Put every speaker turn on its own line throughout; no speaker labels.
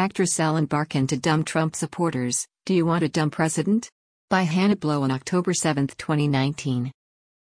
Actress Ellen Barkin to dumb Trump supporters, do you want a dumb president? By Hannah Blow on October 7, 2019.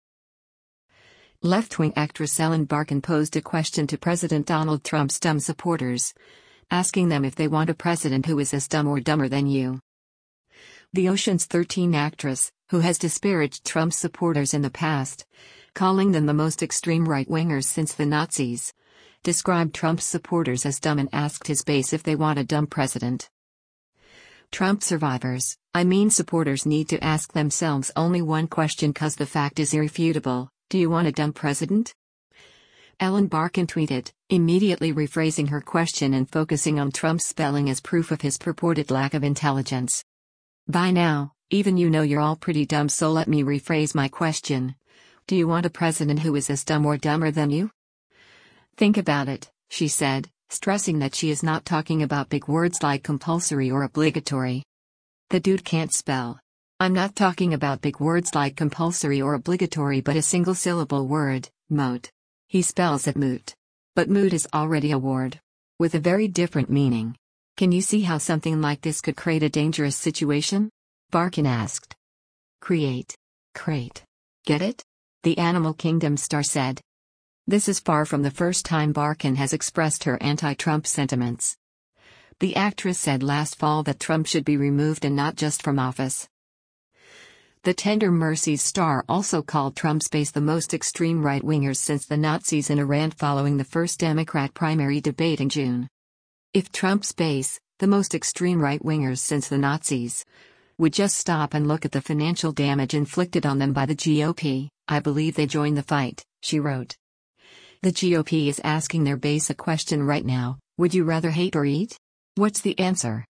Left-wing actress Ellen Barkin posed a question to President Donald Trump's dumb supporters, asking them if they want a president who is as dumb or dumber than you. The Ocean's 13 actress, who has disparaged Trump's supporters in the past, calling them the most extreme right-wingers since the Nazis, described Trump's supporters as dumb and asked his base if they want a dumb president. Trump survivors, I mean supporters, need to ask themselves only one question, cause the fact is irrefutable: do you want a dumb president? Ellen Barkin tweeted, immediately rephrasing her question and focusing on Trump's spelling as proof of his purported lack of intelligence. By now, even you know you're all pretty dumb, so let me rephrase my question. Do you want a president who is as dumb or dumber than you? Think about it, she said, stressing that she is not talking about big words like compulsory or obligatory. The dude can't spell. I'm not talking about big words like compulsory or obligatory, but a single syllable word, moot. He spells it moot. But moot is already a word with a very different meaning. Can you see how something like this could create a dangerous situation? Barkin asked. Create. Get it? The Animal Kingdom star said. This is far from the first time Barkin has expressed her anti-Trump sentiments. The actress said last fall that Trump should be removed, and not just from office. The Tender Mercies star also called Trump's base the most extreme right-wingers since the Nazis in a rant following the first Democrat primary debate in June. If Trump's base, the most extreme right-wingers since the Nazis, would just stop and look at the financial damage inflicted on them by the GOP, I believe they join the fight, she wrote. The GOP is asking their base a question right now: would you rather hate or eat? What's the answer?